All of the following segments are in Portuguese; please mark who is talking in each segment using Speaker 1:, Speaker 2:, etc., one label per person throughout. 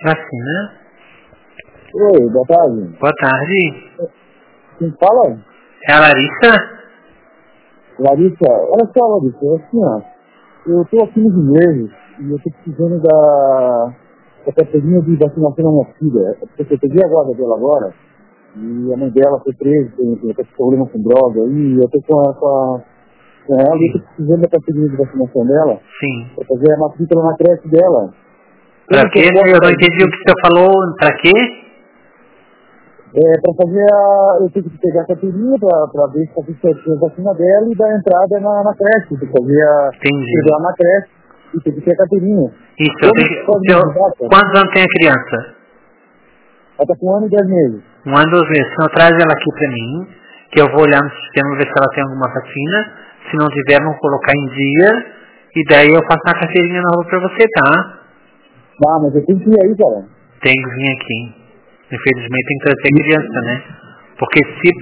Speaker 1: Vacina.
Speaker 2: Oi, boa tarde.
Speaker 1: Boa tarde.
Speaker 2: Quem fala?
Speaker 1: É a Larissa?
Speaker 2: Larissa, olha só, Larissa, é assim, ó. Eu tô aqui nos ingleses e eu tô precisando da carteirinha de vacinação da minha filha. Porque eu peguei a guarda dela agora e a mãe dela foi presa, tem problema com droga e eu tô com ela e eu tô precisando da carteirinha de vacinação dela.
Speaker 1: Sim.
Speaker 2: Pra fazer a matrícula na creche dela.
Speaker 1: Pra quê? Eu não entendi o que você falou. Pra quê?
Speaker 2: Pra fazer eu tenho que pegar a carteirinha pra ver se tá tudo certinho a vacina dela e dar entrada na creche. Tem que fazer
Speaker 1: Entendi.
Speaker 2: chegar na creche e tem que ter a carteirinha.
Speaker 1: Isso, eu tenho... Quantos anos tem a criança?
Speaker 2: Ela tá com 1 ano e 10 meses.
Speaker 1: 1 ano e 2 meses. Então traz ela aqui pra mim, que eu vou olhar no sistema, ver se ela tem alguma vacina. Se não tiver, vamos colocar em dia. E daí eu faço a carteirinha nova pra você, tá?
Speaker 2: Ah, mas eu tenho que ir aí, cara.
Speaker 1: Tem que vir aqui. Infelizmente tem que trazer criança, né? Porque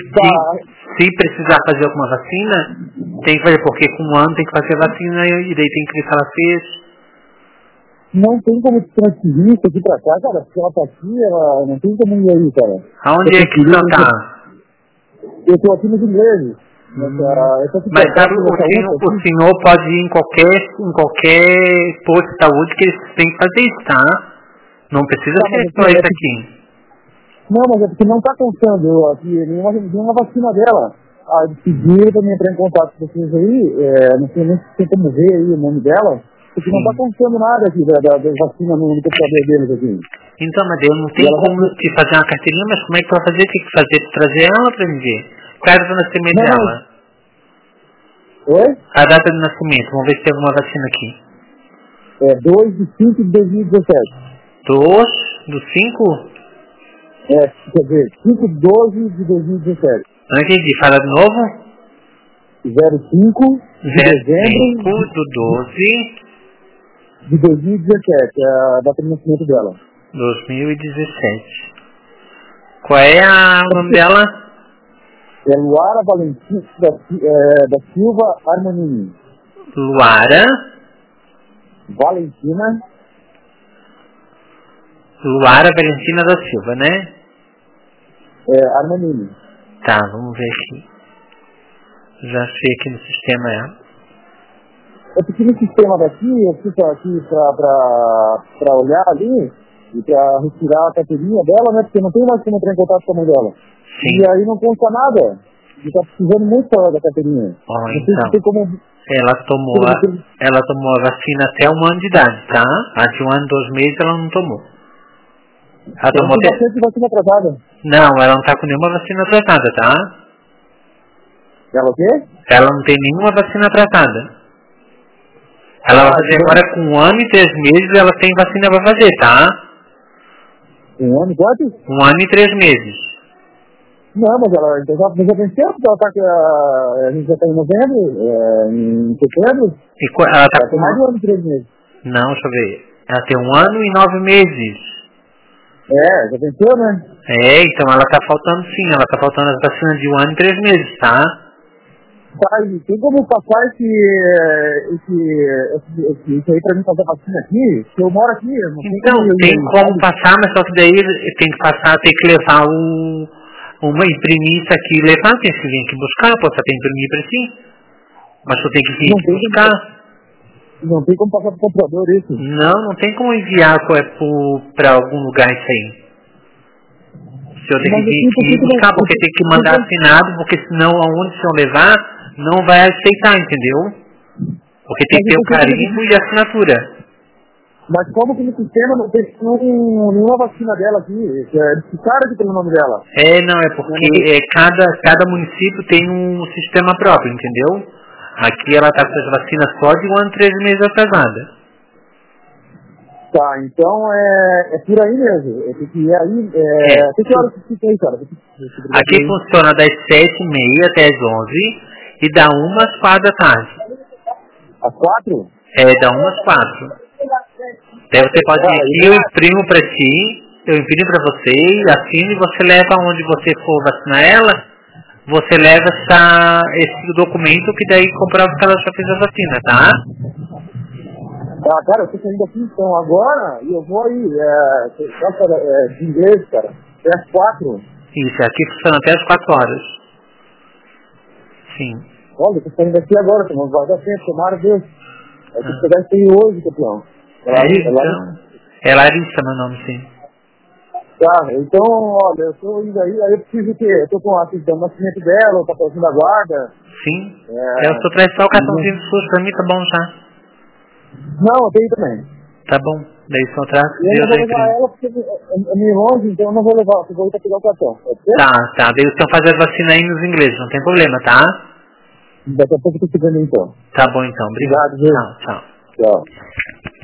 Speaker 1: se precisar fazer alguma vacina, tem que fazer, porque com 1 ano tem que fazer vacina e daí tem que ver se ela fez.
Speaker 2: Não tem como transferir isso aqui pra cá, cara. Se ela tá aqui, ela não tem como ir aí, cara.
Speaker 1: Aonde é que você tá?
Speaker 2: Eu tô aqui nos ingleses.
Speaker 1: Mas sabe, o senhor pode ir em qualquer posto de saúde que eles têm que fazer isso, tá? Não precisa ser só isso aqui.
Speaker 2: Não, mas é porque não tá contando aqui nenhuma vacina dela. Eles pediram pra mim entrar em contato com vocês aí, não sei nem se tem como ver aí o nome dela, porque não tá contando nada aqui da vacina no computador deles aqui.
Speaker 1: Então, mas eu não tenho como te fazer uma carteirinha, mas como é que tu vai fazer? Tem que fazer, trazer ela pra me ver. Qual é a data de nascimento dela?
Speaker 2: Oi?
Speaker 1: A data de nascimento, vamos ver se tem alguma vacina aqui.
Speaker 2: É 2 de 5 de 2017.
Speaker 1: 2 do 5?
Speaker 2: Quer dizer, 5/12 de 2017.
Speaker 1: Não entendi, fala de novo?
Speaker 2: 05 de dezembro
Speaker 1: 05 do 12
Speaker 2: de 2017, é a data de nascimento dela.
Speaker 1: 2017. Qual é o nome dela?
Speaker 2: É Luara Valentina da Silva Armanini.
Speaker 1: Luara Valentina da Silva, né?
Speaker 2: Armanini.
Speaker 1: Tá, vamos ver aqui. Já achei aqui no sistema ela.
Speaker 2: Eu porque no sistema daqui, eu fico aqui pra olhar ali e pra retirar a carteirinha dela, né? Porque não tem mais como entrar em contato com a mãe dela.
Speaker 1: Sim.
Speaker 2: E aí não consta nada. E tá precisando muito da carteirinha.
Speaker 1: Então,
Speaker 2: tem como...
Speaker 1: ela tomou a vacina até 1 ano de idade, tá? Há de 1 ano e 2 meses ela não tomou. Ela tomou
Speaker 2: tem bastante vacina atrasada.
Speaker 1: Não, ela não tá com nenhuma vacina atrasada, tá?
Speaker 2: Ela o quê?
Speaker 1: Ela não tem nenhuma vacina atrasada. Ela vai fazer agora com 1 ano e 3 meses, ela tem vacina pra fazer, tá?
Speaker 2: 1 ano e quanto?
Speaker 1: 1 ano e 3 meses.
Speaker 2: Não, mas ela então já venceu, porque ela tá aqui, a gente já tá em novembro, em setembro.
Speaker 1: E ela tá com
Speaker 2: mais de 1 ano e 3 meses.
Speaker 1: Não, deixa eu ver. Ela tem 1 ano e 9 meses.
Speaker 2: Já venceu, né?
Speaker 1: Então ela tá faltando sim, ela tá faltando as vacinas de 1 ano e 3 meses, tá?
Speaker 2: Tá, e tem como passar isso aí pra mim fazer vacina aqui? Porque eu moro aqui, eu não sei
Speaker 1: Então, tem como passar, mas só que daí tem que passar, tem que levar imprimir isso aqui, levar, tem que vir aqui buscar, eu posso até imprimir pra si. Mas tu tem que vir aqui buscar.
Speaker 2: Não tem como passar pro computador isso?
Speaker 1: Não tem como enviar pra algum lugar isso aí. Se eu tenho que vir aqui buscar, porque tem que mandar assinado, porque senão aonde o senhor levar, não vai aceitar, entendeu? Porque tem que ter o carimbo e a assinatura.
Speaker 2: Mas como que no sistema não tem nenhuma vacina dela aqui? Eles ficaram aqui pelo nome dela.
Speaker 1: Não, é porque cada município tem um sistema próprio, entendeu? Aqui ela está com as vacinas só de 1 ano e 3 meses atrasada.
Speaker 2: Tá, então é por aí mesmo. Eu tenho que ir aí. Que horas que fica aí, cara?
Speaker 1: Aqui funciona das 7h30 até as 11 e da 1 às 4 da tarde.
Speaker 2: Às 4?
Speaker 1: Da 1 às 4. Daí você pode vir aqui, eu imprimo pra ti, eu imprimo pra você, assino e você leva aonde você for vacinar ela, você leva esse documento que daí comprova que ela já fez a vacina, tá?
Speaker 2: Ah, cara, eu tô saindo daqui então agora e eu vou aí, de inglês, cara, até às 4.
Speaker 1: Isso, aqui funciona até as 4 horas. Sim.
Speaker 2: Olha, eu tô saindo daqui agora, não vai dar tempo, tomara Deus. Eu tenho que pegar isso aí hoje, campeão.
Speaker 1: É Larissa meu nome, sim.
Speaker 2: Tá, então, olha, eu tô indo aí eu preciso que, eu tô com a certidão de nascimento dela, o papelzinho da guarda.
Speaker 1: Sim. Eu só traz só o cartãozinho do SUS, pra mim tá bom já.
Speaker 2: Não, eu tenho também.
Speaker 1: Tá bom, daí só traz.
Speaker 2: Eu não vou levar ela porque é meio longe, então eu não vou levar, eu vou ir pra pegar o cartão, pode ser?
Speaker 1: Tá, daí eles estão fazendo vacina aí nos ingleses, não tem problema, tá?
Speaker 2: Daqui a pouco eu tô chegando então.
Speaker 1: Tá bom então, obrigado.
Speaker 2: Obrigado, viu?
Speaker 1: Tchau.
Speaker 2: Tchau.